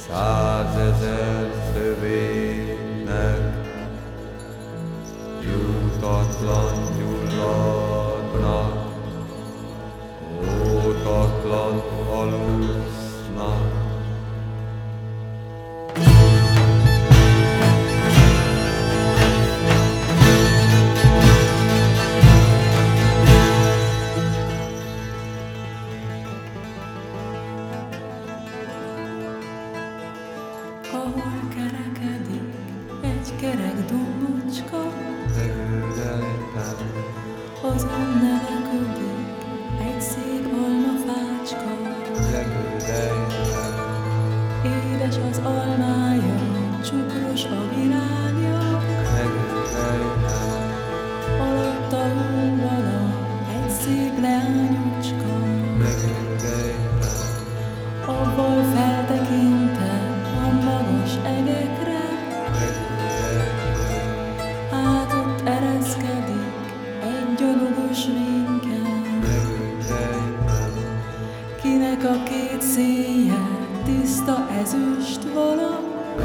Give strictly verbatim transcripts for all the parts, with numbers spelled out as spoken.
Százezer szövétnek jutatlan gyulladnak, ótatlan alusznak. Ahol kerekedik egy kerek dombocska, azon neveködik egy szép almafácska. Édes az almája, csukros a virágja, alatta hullana egy szép leányocska. Abból feltekintem a magas egekre, hát ott ereszkedik egy gyalogos rénken, kinek a két széje tiszta ezüst vala,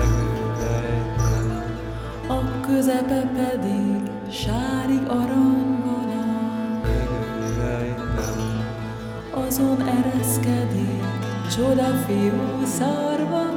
a közepe pedig sárig arany vala. Azon ereszkedik csoda fiú szarva,